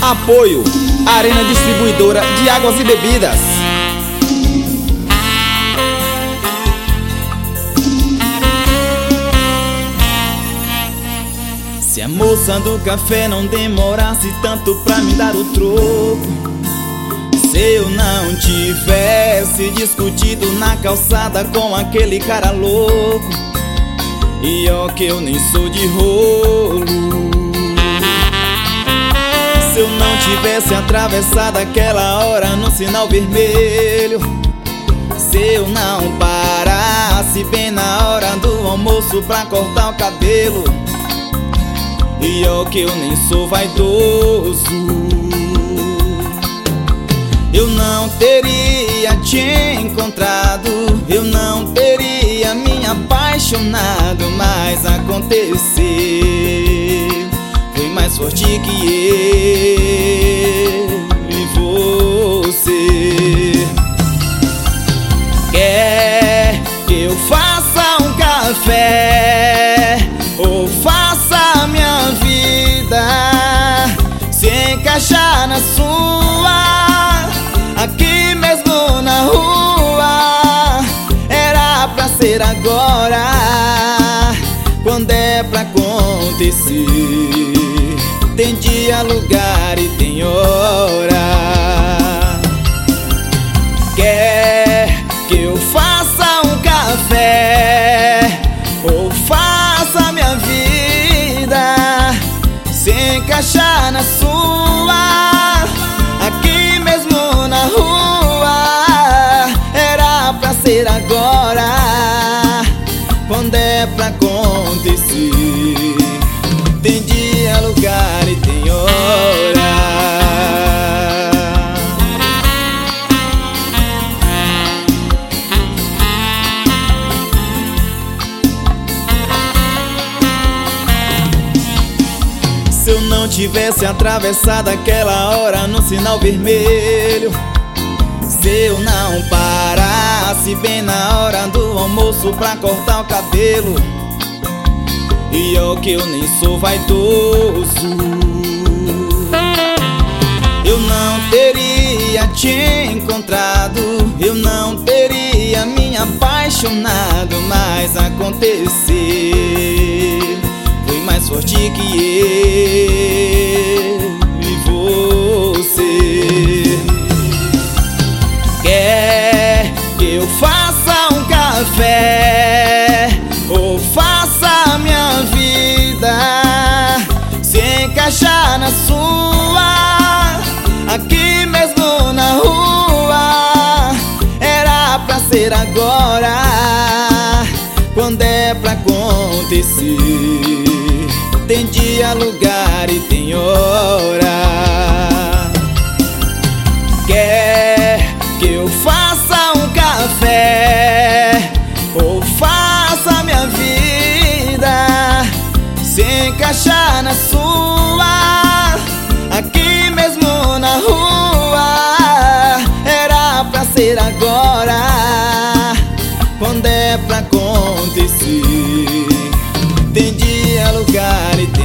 Apoio Arena Distribuidora de Águas e Bebidas. Se a moça do café não demorasse tanto pra me dar o troco, se eu não tivesse discutido na calçada com aquele cara louco, e ó que eu nem sou de rolo, se eu não tivesse atravessado aquela hora no sinal vermelho, se eu não parasse bem na hora do almoço pra cortar o cabelo, e ó que eu nem sou vaidoso, eu não teria te encontrado, eu não teria me apaixonado, mas aconteceu, foi mais forte que eu e você. Quer que eu faça um café ou faça minha vida se encaixar na sua, aqui mesmo na rua? Era pra ser agora, quando é pra acontecer. Tem dia, lugar e tem hora. Quer que eu faça um café ou faça minha vida se encaixar na sua, aqui mesmo na rua? Era pra ser agora, quando é pra acontecer. Tem dia, lugar e tem hora. Se eu não tivesse atravessado aquela hora no sinal vermelho, se eu não parasse bem na hora do almoço pra cortar o cabelo, e ó que eu nem sou vaidoso, eu não teria te encontrado, eu não teria me apaixonado, mas aconteceu, foi mais forte que eu e você. Quer que eu faça um café ou faça minha vida se encaixar na sua, aqui mesmo na rua? Era pra ser agora, quando é pra acontecer. Tem dia, lugar e tem hora. Quer que eu faça um café ou faça minha vida se encaixar na sua, aqui mesmo na rua? Era pra ser agora, quando é pra acontecer. Tem dia, lugar e